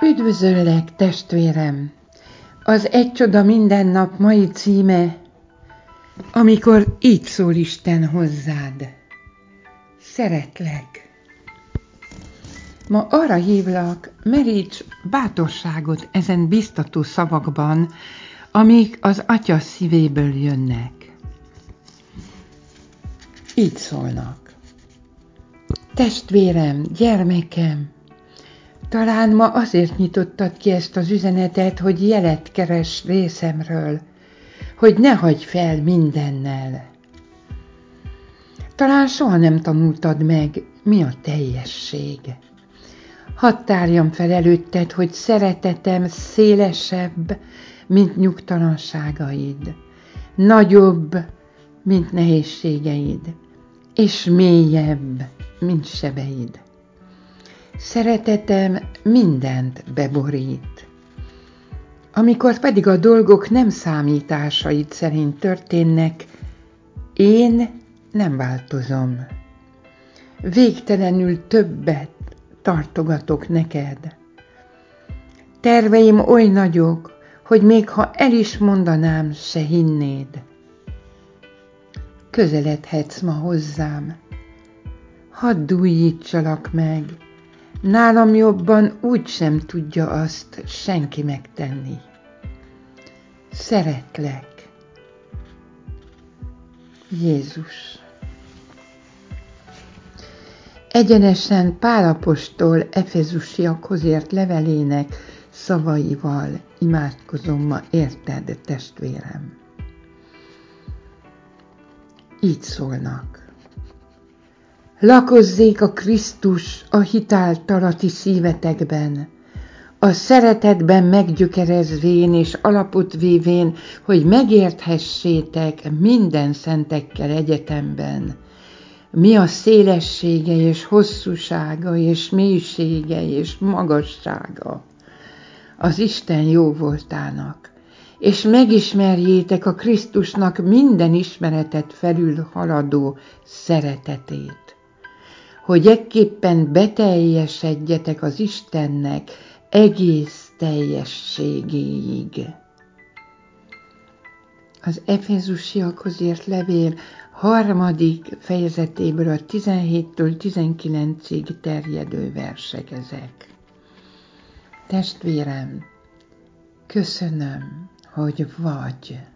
Üdvözöllek, testvérem! Az Egy csoda minden nap mai címe, amikor így szól Isten hozzád. Szeretlek. Ma arra hívlak, meríts bátorságot ezen biztató szavakban, amik az Atya szívéből jönnek. Így szólnak. Testvérem, gyermekem, talán ma azért nyitottad ki ezt az üzenetet, hogy jelet keres részemről, hogy ne hagyj fel mindennel. Talán soha nem tanultad meg, mi a teljesség. Hadd tárjam fel előtted, hogy szeretetem szélesebb, mint nyugtalanságaid, nagyobb, mint nehézségeid, és mélyebb, mint sebeid. Szeretetem mindent beborít. Amikor pedig a dolgok nem számításaid szerint történnek, én nem változom. Végtelenül többet tartogatok neked. Terveim oly nagyok, hogy még ha el is mondanám, se hinnéd. Közeledhetsz ma hozzám. Hadd újítsalak meg. Nálam jobban úgy sem tudja azt senki megtenni. Szeretlek. Jézus. Egyenesen Pál apostol Efezusiakhoz írt levelének szavaival imádkozom ma érted, testvérem. Így szólnak. Lakozzék a Krisztus a hitáltal a ti szívetekben, a szeretetben meggyökerezvén és alapot vévén, hogy megérthessétek minden szentekkel egyetemben, mi a szélessége és hosszúsága és mélysége és magassága az Isten jóvoltának, és megismerjétek a Krisztusnak minden ismeretet felül haladó szeretetét, hogy ekképpen beteljesedjetek az Istennek egész teljességéig. Az Efezusiakhoz írt levél 3. fejezetéből a 17-től 19-ig terjedő versek ezek. Testvérem, köszönöm, hogy vagy.